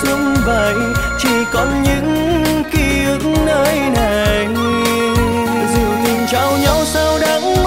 xuống vậy, chỉ còn những ký ức nơi này. Dù tình trao nhau sao đắng